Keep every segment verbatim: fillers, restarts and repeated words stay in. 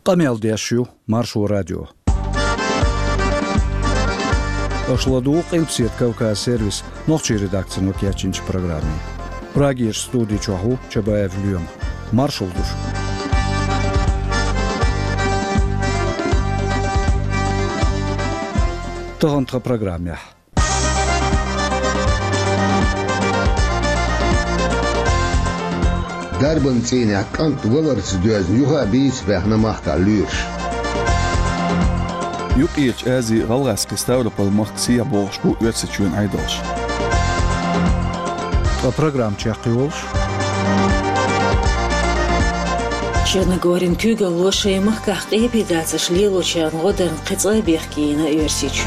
Камел Диашью, Маршу радио. Ошладук Эльпсет Кавказ сервис, ночи редакция Нокиачинч программе. Прагиш студии Чаху, Чабаев Люем. Маршал душ. Тагантха программе. Дарбан ценя кант валарц дюз юга бис бахнамахта люш. Юпич ази галгаски ставропал махксия болшку өтсечүн айдалш. По программ чахтыволш. Черногорин кюга лошей махках эпидаться шлилучан годерн кыцлайбехки на университет.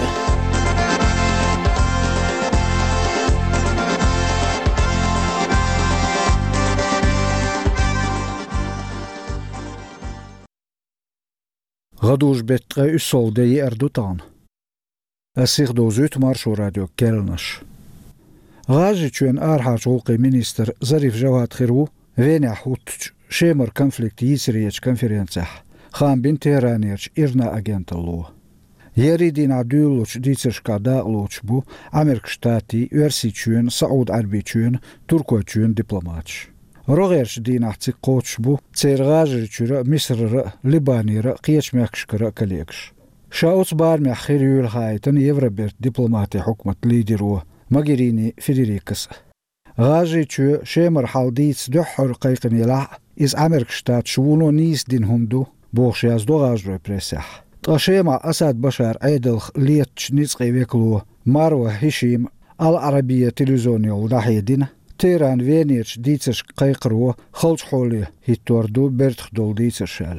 غدوش بتقى يصول دي أردوتان أسيغ دوزوت مارشو راديو كيلنش غاجي چون آرحاج غوقي مينيستر ظريف جواد خيرو وينع حوتش شيمر كونفليكت يسريج كونفرنسح خان بين تهرانيرش إرنا أجنت الله يريدين عدولوش ديترشكا داقلوش بو أمريك شتاتي ورسي چون سعود عربي چون تركو چون دبلوماتش روغيرش دين احتي قوتش بو تسير غاجر چورا مصر لباني را قيش ميكشكرا كليكش شاوت بار مخير يول خايتن يفربرت دبلوماتي حكمة ليدرو ماجريني فيدريكس غاجي چو شيمر حالديتس دحر قيقن يلع إز أمريك شتات شوونو نيس دين همدو بوخشياز دو غاجرو بريسح طاشيما أساد بشار عيدلخ ليتش نيسقي ويكلو مارو هشيم العربية تلفزيونيو داحيدين تيران وينيرش ديتسش قيقرو خلش حولي هيتوردو برتخ دول ديتسشال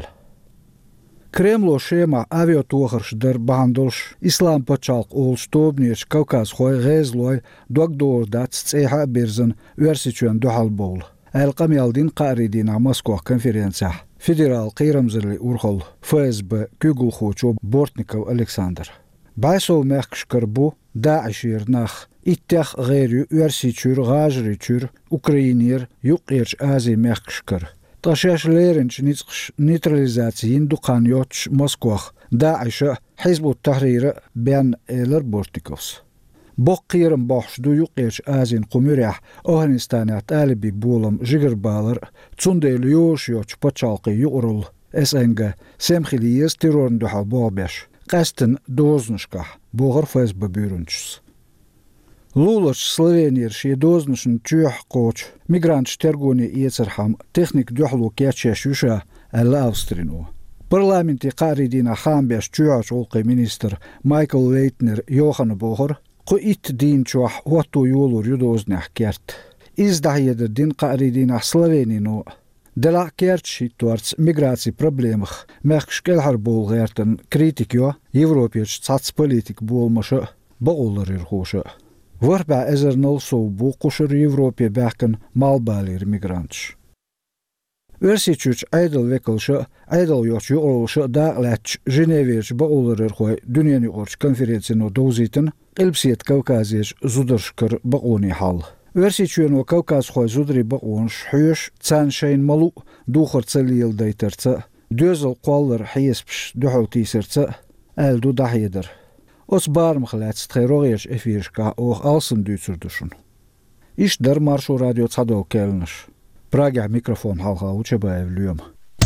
كريملو شيما авио توخرش در باندولش إسلام بچالق أولش توبنيرش كوكاز خوي غيزلوي دوك دور دات تسيحا بيرزن ورسيچوان دوحال بول القم يالدين قاريدين عماسكوخ كونفرنسح فيدرال قيرمزرلي أورخل فاسب كيغل خوچو بورتنيكو ألكساندر بايسو مخشكربو داعشير ناخ إتخ غير يرسيچور غاجريچور أوكراينير يقيرش آزي مخشكر تاشاش ليرنش نيتخش نيتراليزاتيين دوقانيوتش موسكوخ داعش حزب التحرير بين إيلر بورتيكوس بوقيرم بوحش دو يقيرش آزين قمريح أوهنستانيات آلبي بولم جيجر بالر تسوندي ليوش يوش بچالقي يقرل اسنگا سمخليز تيرون دوحال بوبش قاستن دوزنشكح بوغر فاز ببيرنشس لولش سلوفينير شي دوزنشن تشوح قوش ميغرانتش ترغوني يترحم تكنيك دوحلو كياتشاشوشا الا أوسترينو برلامنتي قاردينا خامبيش تشوش أولقي مينيستر مايكل ليتنر يوخن بوغر قو إت دين تشوح واتو يولور يدوزنح كيرت إز دهيدر دين قاردينا سلوفينينو دلا كيرتشي توارتس ميغراتسي بروبليمخ مخش كالحر بول غيرتن كريتيكيو يوروبيش تساتس بوليتيك بول مشا بغولر يرخوشا وربع ازرنال سو بو قشر يوروبي باكن مالبالير ميغرانتش ورسيچوچ ايدل ويكلشا ايدل يوچ يولشا داقلاتش جنيفيرش بغولر يرخوي دنياني قرش كونفرنسينو دوزيتن قلبسيت كوكازيش زودرشكر بغوني حال ورسيچونو كوكاز خوي زودري بغونش حيوش تسان شين ملو دوخر تسليل دايترتا دوزل قوالر حيسبش دوحو تيسرتا الدو داحيدر Os barm gelets tgerogeers efirska och alsen duitserdushen. Ish der marsho radio tsado kelnish. Praga mikrofon halga uchebaev lyum.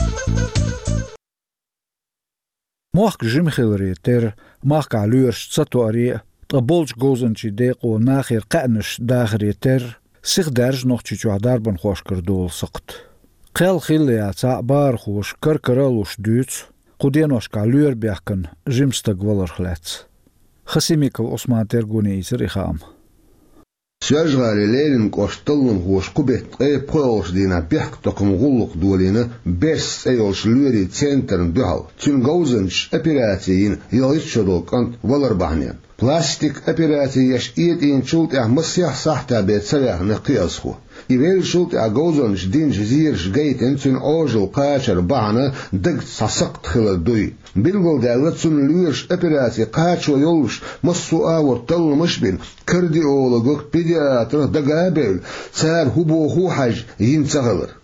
Moch jimkhilri ter machka lurs tsatori tabolch gozenchi deqo nachir qanish dagri ter sig derj noch chichu darban khoshker dol saqt. Qel khilya tsa bar khosh karkaralush duits qudenoshka lur behken jimstag waler glets. خسيميكل عثمان ترغوني يسر إخام سيجغالي ليلن قوشتلن هوش قبت اي بولش دينا بيحك تقم غلق دولينا بس ايولش لوري تسنترن دوحل تون غوزنش ابيراتيين يليتشدو كانت ولر بحنين بلاستيك ابيراتي يش ايد ان شلط اه مسيح صحتا بيت سريح نقياسخو يبيل شلط اه غوزنش دين جزيرش جيت انتون اوجل قاشر بحنا دقت ساسقت خلال دوي بلغل دالتسون لورش ابيراتي قاشو يولش مصو آور تل مشبين كردي اولوغوك بيدياتر دقابل سار هبو هو حاج ينتغلر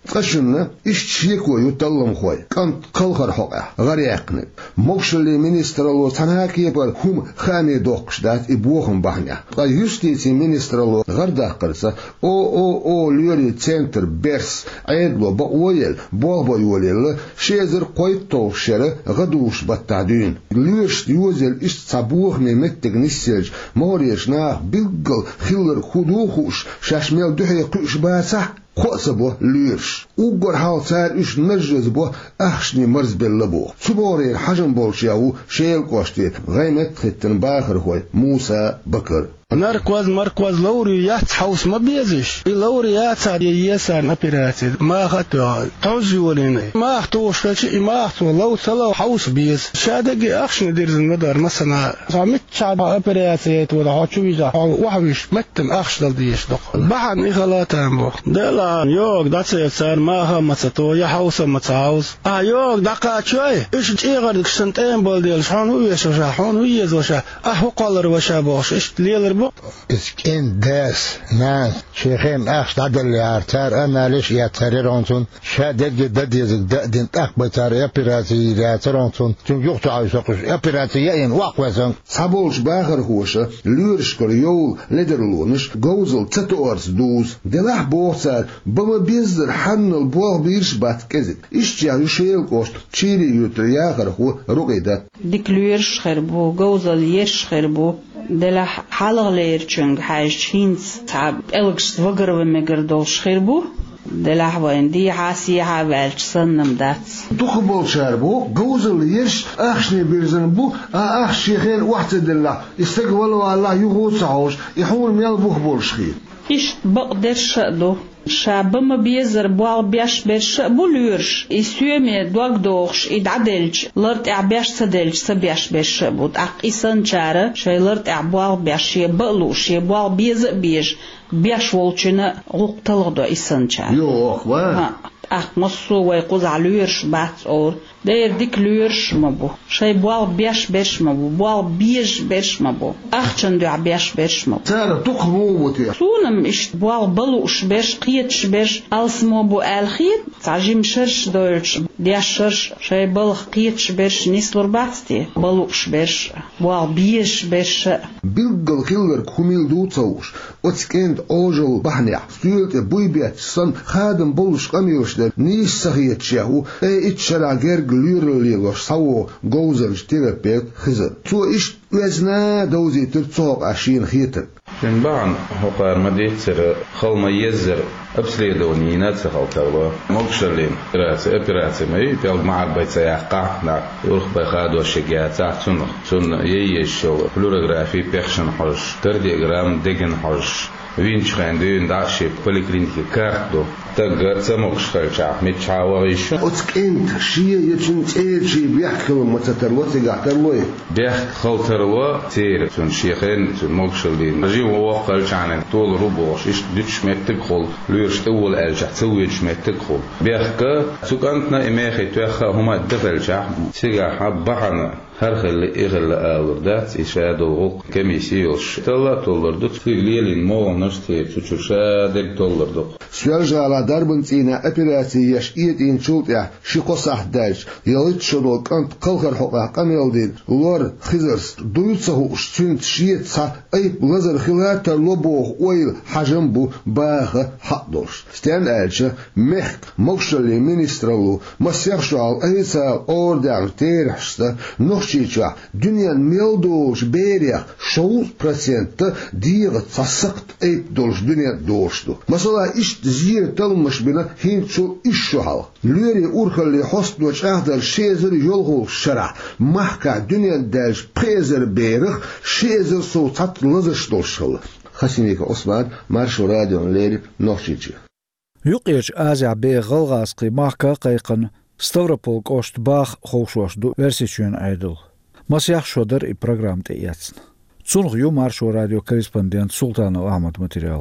قشنا اشتيكو يطلم خوي كان قلخر حقه غريقنا مقشلي منسترلو تنهاكي بر هم خامي دوقشدات ابوهم بحنيا يستيتي منسترلو غردا قرصه او او او لوري центр берс عيدلو بقويل بوغبو يوليل شيزر قويتو شره غدوش بتعدين ليش يوزل اش صبوخ ممتك نسيج موريش ناخ بيقل خيلر خدوخوش شاشميل دحي قيش باسا خصبو ليش وقر حالتار اش نجز بو اخشني مرز باللبو صبوري حجم بولشياو شيل قوشتي غيمت ختن باخر خوي موسى بكر مركز مركز لوريات حوس ما بيزش لوريات هذه يسار أبيراتي ما خطوا توزيولين ما أختوش شيء ما أختوا لو تلا حوس بيز شادق أخشن دير المدار مثلا سامت شعب أبيراتي ولا هاتشو يجا وحوش متن أخش دلديش دق بعد إخلاتهم بو دلا يوك دات يسار ما هم متتو يا حوس متعوز آه يوك دقة شوي إيش إيغر كسنتين بالديل شان هو يشوشا شان هو يزوشا أهو قالر وشا باش إيش ليلر إسكين داس ناس شيخين أخش عدل يارتار أنا ليش ياتريرونتون شادق دد يزق دد أكبتار يابيراتي ياترونتون تم يقطع عيساقش يابيراتي يين واقوزن صابولش باخر هوشة ليرشكر يول لدرلونش جوزل تتورس دوز دلاح بوصار بما بيزر حن البوغ بيرش بات كزد إشتيا يشيل قوشت تشيري يترياخر هو رقيدة ديك ليرش خربو جوزل يش خربو دلا حلق ليرچنگ حاج هينس تعب الكس وغر ومگر دولش خربو دلا حوين دي حاسي حوالش سنم دات تخبول شاربو جوزل يش اخشني بيرزن بو اخ شيخين وقت دلا استقبلوا الله يغوص عوش يحول ميال بو خير إيش بقدرش دو شابما بيزر بوال بيش برش بولورش يسومي دوغ دوغش يدعدلج لرت اعبيش سدلج سبيش برش بود اق إسان جاره شاي لرت اعبوال بيش يبقلوش يبوال بيزر بيش بيش والچنا غوق تلغدو إسان جاره يو أخوة اق مصو ويقوز علويرش بات اور داير ديك لورش مبو شاي بوال بيش برش مبو بوال بيش برش مبو اخچن دو عبيش برش مبو سارة تخمو بوتي سونم إش بوال بلوش برش قيتش برش ألسمو بو الخيط تعجيم شرش دولش ديش شرش شاي بلخ قيتش برش نيسلور باتستي بلوش برش بوال بيش برش بيلقل خيلر كوميل دو تصوش وتسكند اوجل بحنيع سيولت بوي بيت سن خادم بلوش قميوش در نيش سخيت شاهو اي اتشرع جرق لير ليغوش سوو جوزر شتير بيت خزر سو إش وزنا دوزي ترتصوق عشين خيتر من بعد هقار مديتر خلما يزر أبسلي دونينا تخلطوا مقشلين رأس أبرأس ما يبيع مع البيت يقع نا يروح بخادو الشجاعة تحتنا سن ييشوا فلورغرافي بيخشن حج تردي جرام دجن حج وينش خاندين داشي بوليكلينيك كاردو تقدر تمقشل شعب متشاوريش أتكنت شيء يجن تير شيء بيحكي متتروت قاعتروي بيحكي خلطروا تير سن شيخين سن مقشلين أجي ووقل شعن طول ربوش إيش دش متدخل ليش طول أرجع تسويش متدخل بيحكي سكانتنا إماخي توخا هما الدخل شعب سيجا حبحنا هرخل إغل آوردات إشادو غوق كميسيوش تلا تولردو تغليلين مول نشتي تشوشادك تولردو سيرجع على دربن تينا أبيراتي يشئيت إن شوطيا شيقو صحداج يليت شدو كانت قلقر حقا قميلدين لور خزرس دويتسهو شتنت شيت صح أي بلزر خلات لبوغ ويل حجم بو باخ حقدوش ستان ألشا محك مقشلي منسترلو مسيخشو على أيسا أوردان تيرحشتا نوشيشا دنيا ميلدوش بيريخ شوز برسنت ديغ تصقت أي دولش دنيا دوشتو مثلا إش زير تلمش بنا هينشو إشوهال لوري أورخل لحسن وشاهدر شيزر يلغو شرع محكا دنيا دالش بيزر بيرخ شيزر صوتات لزش دولشل خسيميك عثمان مارشو راديو ليري نوشيشا يقيش آزع بي غلغاسقي محكا قيقن ستوربول قوشت باخ خوشوش دو ورسيشون عيدل مسيح شودر اي программ تياتسن цунг ю маршо радио корреспондент Султанов Ахмад материал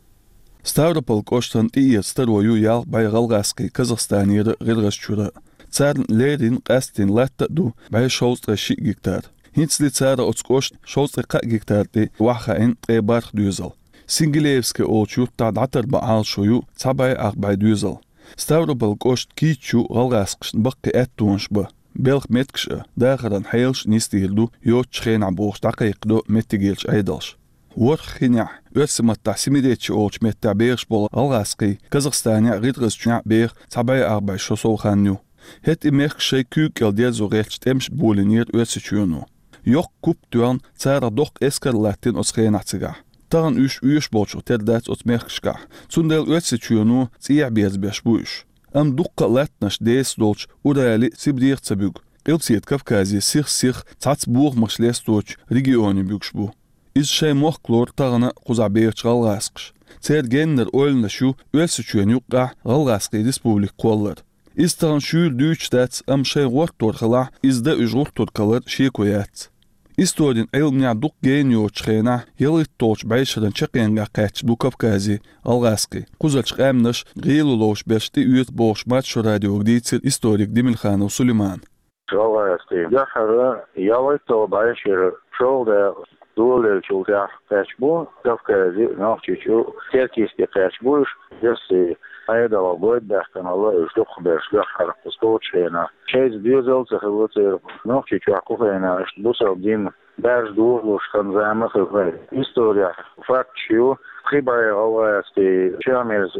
Ставрополь коштан и старую ял байгалгаски Казахстанида гыргасчура царн ледин қастин латта ду бай шоустра ши гектар хинцли цара оцкошт шоустра қа гектар де вахаин требарх дюзал Сингелеевский олчу тадатар баал шою цабай ах бай дюзал Stavropol kost kichu galgasqsh baqi attunshba belq metksh daaqadan haylsh nistirdu yochkhena boos daqiqdo mettigelch aydalsh ورخينع ورسمت تحسيميديتش أولش متى بيرش بول الغاسقي كازاخستانيا غيدغز جنع بير تبعي أربع شوصول خانيو هت إميرك شي كوك الديال زوريتش تمش بولينير ورسيتشيونو يوك كوب دوان تسارة دوق إسكر لاتين أسخين اعتقاح تغن إيش إيش بولشو تردات أتميركشكاح تسندل ورسيتشيونو تيع بيز بيشبوش أم دوق لاتنش ديس دولش ودالي سيبدير تبوغ قلبسيت كافكازي سيخ سيخ تاتس بوغ مخشليس دوش ريجيوني بيوكشبو إز شيء مخلور تغنى قزعبيرش غالغاسقش تير جنر أولنا شو ولسچوين يقع غالغاسقي ريسبوبليك قولر إز تغن شو دوش داتس أم شيء غورتور خلاع إز دا إجغورتور كالر شيكويات إز تورين علمنيع دوق جينيو تشخينا يلي توش بعيشرن شقينغا قاتش بو كافكازي غالغاسقي قزلش قامنش غيلو لوش بيشتي يوت بوش ماتشو راديو جديد إستوريك ديملخان وسليمان غالغاسقي جحر يلي تو بعيشر شو دا دول الشوطة قاشبو كافكازي ناخشيشو تركيستي قاشبوش جسي هيدا وابود بحكن الله يشلق برشلق حرق قسطوش هنا شايز ديوزل تخبوتي ناخشيشو حقوق هنا اشتبوسر الدين باش دور وش خنزامة خفاي إستوريا فاكت شيو خيباي الله يستي شاميز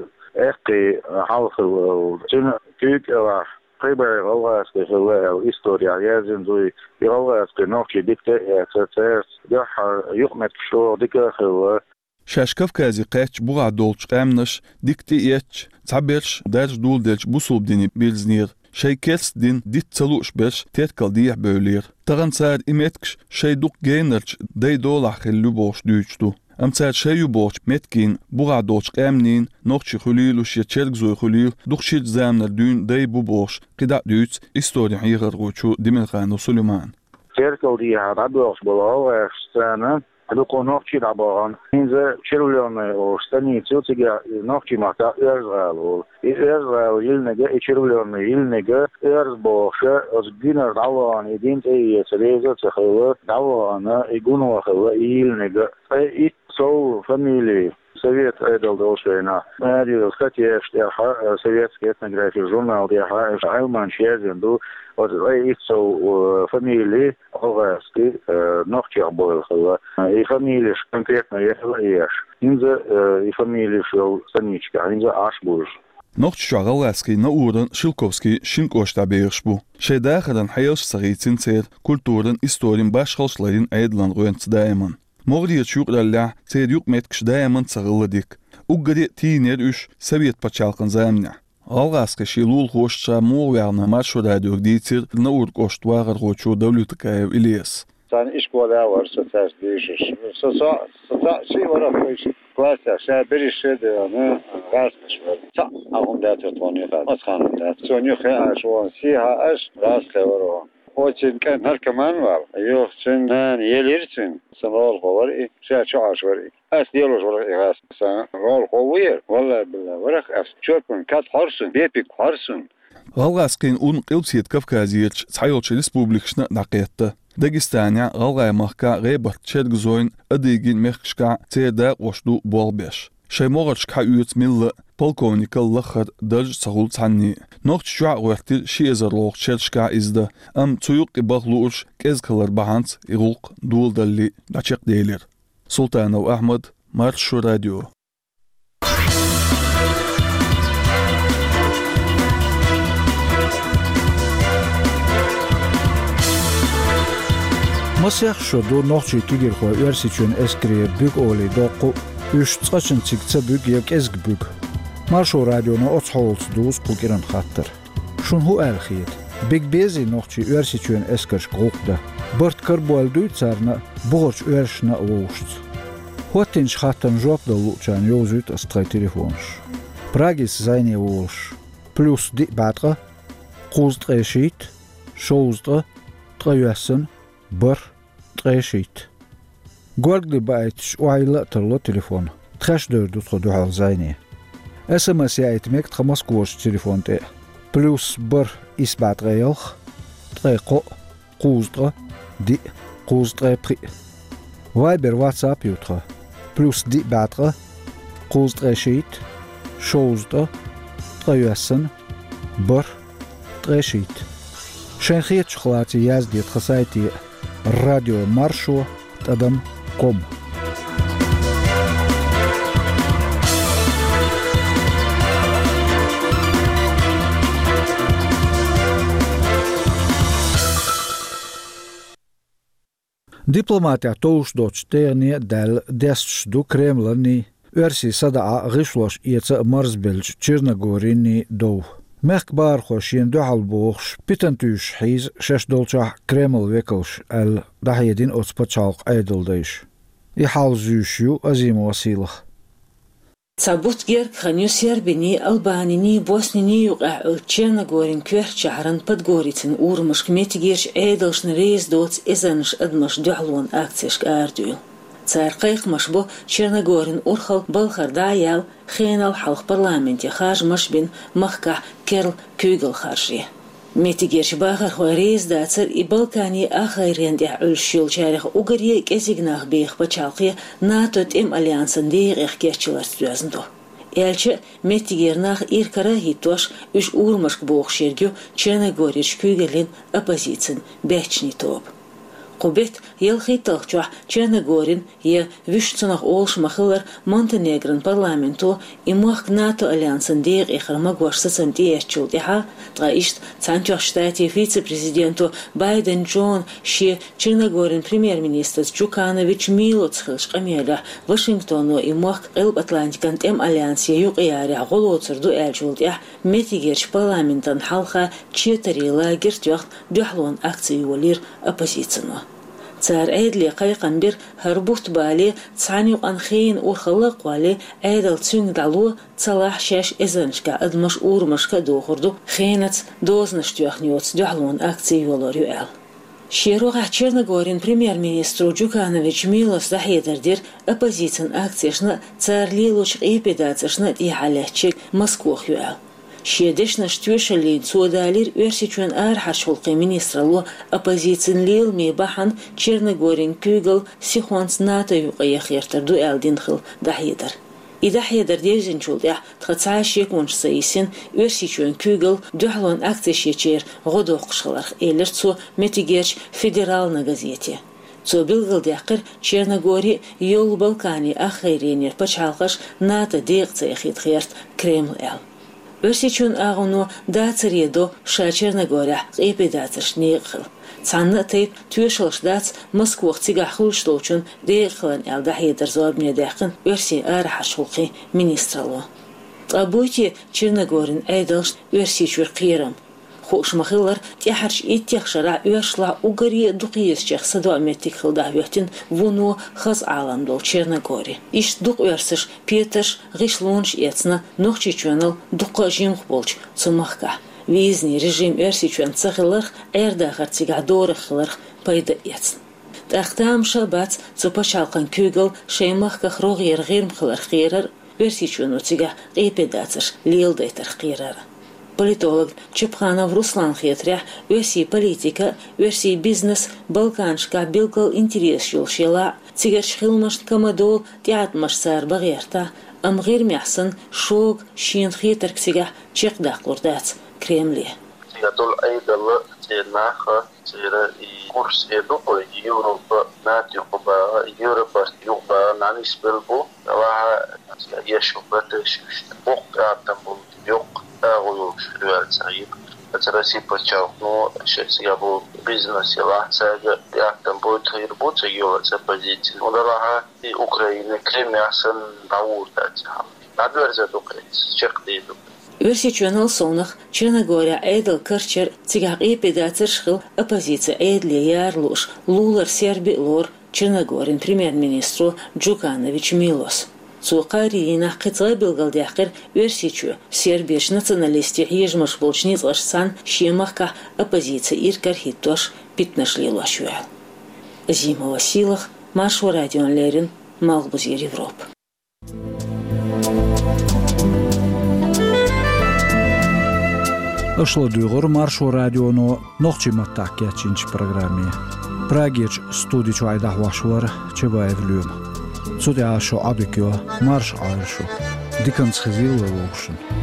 اقي حالخ وتن كيك اواح خيبر غواس كهواء إستوريا يازن زوي غواس كنوكي ديكتا تاتيرس يحر يقمت شو ديكا خواء شاش كافكازي قاتش بوغا دولش قامنش ديكتي يتش تعبيرش دارج دول دلش بوصوب ديني بيلزنير شي كيلس دين ديت تلوش برش تيتكال ديح بولير تغن سار إمتكش شي دوق جينرش دي دولح خلو بوش دوشتو أم تسار شيو بوش متكين بوغا دولش قامنين نوخشي خليل وشي تشرق زوي خليل دوخشيت زامنا دون دي بو بوش قدع دوت إستوري حيغر غوشو ديملخان وسليمان تيركال ديها رادوش بلاو اشتانا دوكو نوخشي دابان إنزا شيروليون وستاني تيوتيجا نوخشي ماتا إرزغالو إرزغالو يلنجا إشيروليون يلنجا إرز بوشا أزجينا دعوان يدين تي سريزا تخوى دعوانا يقونوا خوى يلنجا إيت سو فاميلي Совет эдал долшена. Марио скатиеш тяха советский этнографический журнал тяха Айлман Чезенду вот эйцо фамилии Оваски нохчах был хала и фамилия конкретно еш инза и фамилия шел Саничка инза Ашбуш نوخش غالاسكي نورن شيلكوفسكي شينكوش تابيرشبو شي داخلن حيوش صغيتين تير كولتورن استورين باش خلشلين ايدلان غوينت دائما مغرية شوقلالله تير يوق ميتكش دائما تغلديك وقري تينير اش سويت باتشالقن زامنع غالاسكي شيلول خوشتا موغيانا ماشو راديو ديتير نور قوشت واغر غوشو دولتكايو إليس Sen iş kola varsa ters değişir. Sasa sasa şey var bu iş. Klasa şey bir işe de onu rasmış var. Ta ağımda tutmanı var. Askanında. Sonyu xeyr şu si ha aş rasle var o. O için kan her kaman var. Yok sen yelirsin. Sanal var. Şey çok aş var. As diyalog var igas. Sen rol koyuyor. Vallahi billahi var. As çöpün kat harsın. Bepik harsın. غالاسكين اون قلبسيت كافكازيتش تحيوتش ريسبوبليكشنا نقيتا داغستانيا غالغاي مخكا غيبر تشرق زوين اديجين مخشكا تيدا وشدو بولبيش شي موغرشكا يوت ميل полковник лахар даж сагул цанни нохч шуа вахти шиезерлох чершка изда ам цуюк баглуш кезкалар баханц игулк дулдалли дачек дейлер Султанов Ахмад Маршу радио Масях шоду нохчи кигер хо версичун эскрие бүг оли доқу үш цачын цигца бүг як эзг бүг Маршу радиону оцхолц дус пукиран хаттыр шун ху алхиет биг бези нохчи версичун эскерш гукда борт карбуал дуйцарна борч вершна оушт Хотинч хаттан жопда лучан йозут астрай телефонш Прагис зайне оуш плюс ди батра қуздрешит шоуздра траясын بر تغيشيت قولك بايتش وعيلا تلو تليفون تخش دور دو تخدو حال زيني اس ام اس يايت ميك تخمس قوش تليفون تي بلوس بر اسبات غيوخ تغيقو قوزدغ دي قوزدغ بري وايبر واتساب يوتغ بلوس دي باتغ قوزدغ شيت شوزدغ تغيوسن بر تغيشيت شنخيت شخلاتي يازدي تخسايتي الراديو مارشو تقدم قم Diplomātija tūkstoš tērnie dēļ desšdu Kremlani versija sadā gishloš ieca Marsbelj Čirnagorini dov. Mehk bārhošien duhalbuħx pitantūš ħiz šešdolčah Kreml vekalš el dahiedin otspačalq eidildaiš. Ihalzūšju azim wasilach. Цабут герк ханю сербини, албанини, боснини юqa Черногорин кверх чаран подгорицин урмаш кметигерш эйдалш рейс доц эзанш адмаш дюхлон акцияшк ардюл. Цар қайқмаш бо Черногорин урхал балхарда ял хенал халq парламенте хаж машбин махка керл кюгл харжи. Метигерш бахар хой рейс дацар и Балкани ахайрен дя үлшил чарих угарье кезигнах бейх пачалқия натот им альянсан дейх эх керчилар стюазндо. Элче метигернах иркара хитош үш урмашк боқ шергю Черногорич кюгелин оппозицин бэчни топ. Qubet yıl xitaqçuq Черногорин ye vüştsunaq olş maxılar Montenegrin parlamento imaq NATO alyansan deyq ixrama gwaşsasan deyçul deha tqaisht Sançuq shtati vice-prezidentu Biden John şi Черногорин premier-ministr Djukanovic Milo tsxilsh qamela Washingtonu imaq qelb Atlantikan tem alyansiya yuqyari qolotsirdu elçul deh metigerch parlamentan halqa çetarila girtyoq duhlon aksiyolir oppositsiyonu. Цар эйдли қайқан бір харбут бали цаню анхейн урхалақ вали эйдал цюнг далу цалах шаш эзаншка адмаш урмашка дохурду хейнац дознаштрюхнёц дюхлон акции волорю эл. Шеруға Черногорин премьер-министру Дjukanovic Milos дахедердер оппозицин акцияшна цар лилуч эпидацияшна дихалячик Москвох ю эл. Шедешна штюшалин цудалир версичун архашулқи министралу оппозицин лил мебахан Черногорин кюгл сихуанс НАТО юқаяхертарду элдинхил дахидар. И дахидар девзинчулдя тхацаашек унш саисин версичун кюгл дюхлон акцияшечер годоқшыларх элерцу метигерч федерална газете. Цо билгалдяқыр Черногори йол Балкани ахайренер пачалқаш НАТО деқцаяхитхерт Кремл эл. Версичун агуну дацаредо ша Черногория эпидацаш неқыл. Цанна тейп тюшалш дац Москвах цигахулштолчун деқылан элдахидер зоабне деқын верси архашулқи министралу. Табуйти Черногорин эйдалш версичур қирам. Хошмахылар тяхарш иттяхшара вершла угари дуқиесчех садоаметик хылдахвертин вуну хаз аламдол Черногори. Иш дуқ версиш петаш гишлунш ецна нохчичуанал дуқа жимх болч цумахка. Визни режим версичуан цахыларх эрдахар цигадорахыларх пайда ецн. Тахтам шабац цупачалқан кюгл шеймахках рогер гирмхылар хирар версичуану цига эпидацаш лилдайтар хирар. Политолог Чепханов Руслан Хетря, версии политика, версии бизнес, Балканшка, билкал интерес шулшела, цигерш хилмаш камадол, тиатмаш сар багерта, амгир мясан, шог, шин хитер ксига, чекдах лурдац, Кремле. Тиатол айдала, тинаха, тира и курс Европа, Европа, натюба, Европа, юба, нанис белбу, ва ешуба тешуш, бок атамбул, юк. أقول شو السعيد أترسي بتشاوفنو شخص يابو بيزنس يلا ساجا يعتم بوت يربط يجوا سبزيت ودراها في أوكرانيا كريم أحسن داور تاعها نادر زادوكريت شق ديدو Версичуанал сонах Черногория эйдал карчер цигак эпидацер шхил оппозиция эйдли ярлуш лулар серби лор Черногорин премьер-министру Djukanovic Milos. Цуқарина қитға билгалдяқыр версичу сербеш националисти ежмаш болчниц лашсан шемахка оппозиция иркар хиттош питнашлилашуя. Зима Василах, Маршу Радион Лерин, Малбузир Европ. Ошло дүйгір Маршу Радиону ноқчиматтақ кетчинч программе. Прагеч студичу айдахвашвар чебаевлюм. Цуде ашо абикё марш айшу. Диканс хвилла лошен.